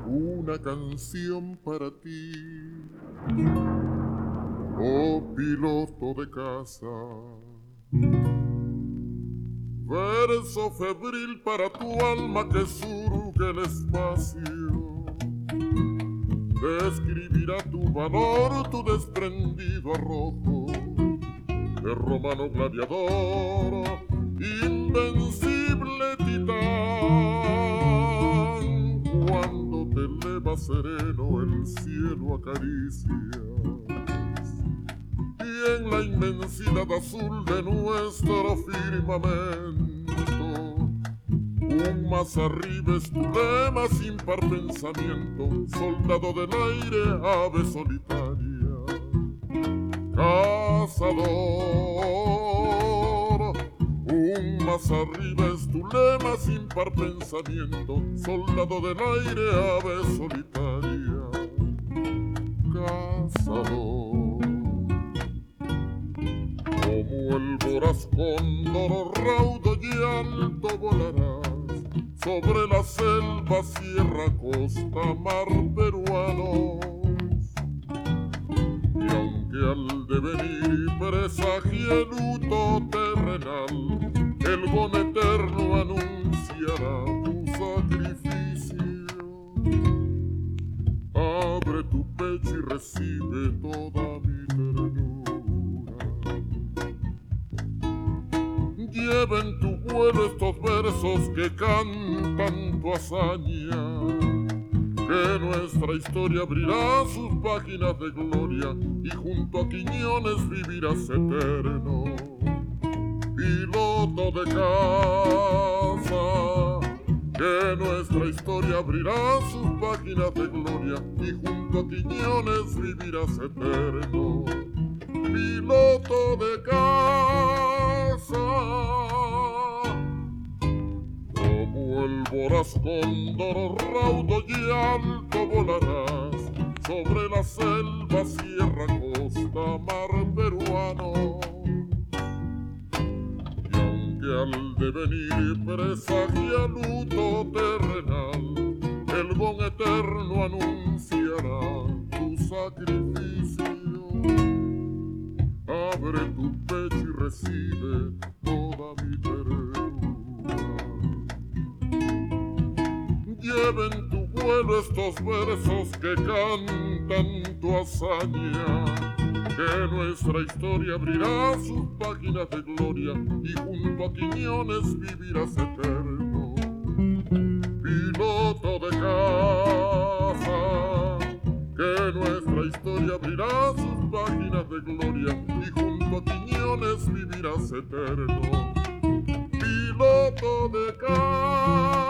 una canción para ti. Oh piloto de casa, verso febril para tu alma que surge el espacio. Describirá tu valor, tu desprendido arrojo de romano gladiador, invencible titán. Cuando te eleva sereno el cielo acaricias, y en la inmensidad azul de nuestro firmamento, un más arriba es tu lema sin par pensamiento, soldado del aire, ave solitaria, cazador. Un más arriba es tu lema sin par pensamiento, soldado del aire, ave solitaria, cazador. Como el voraz cóndor raudo y alto volarás sobre la selva, sierra, costa, mar peruanos. Y aunque al devenir presagie luto terrenal, el bon eterno anunciará tu sacrificio. Abre tu pecho y recibe toda mi ternura. Lleva en tu vuelo estos versos que cantan tu hazaña, que nuestra historia abrirá sus páginas de gloria y junto a Quiñones vivirás eterno. Piloto de casa, que nuestra historia abrirá sus páginas de gloria y junto a Quiñones vivirás eterno. Piloto de casa, como el voraz cóndor raudo y alto volarás sobre la selva, sierra, costa, mar peruano. Y aunque al devenir presagia luto terrenal, el bon eterno anunciará tu sacrificio. Abre tu pecho y recibe toda mi ternura. Lleva en tu vuelo estos versos que cantan tu hazaña, que nuestra historia abrirá sus páginas de gloria y junto a Quiñones vivirás eterno. Piloto de casa, que nuestra historia abrirá sus páginas de gloria y junto a Quiñones vivirás eterno. Piloto de casa.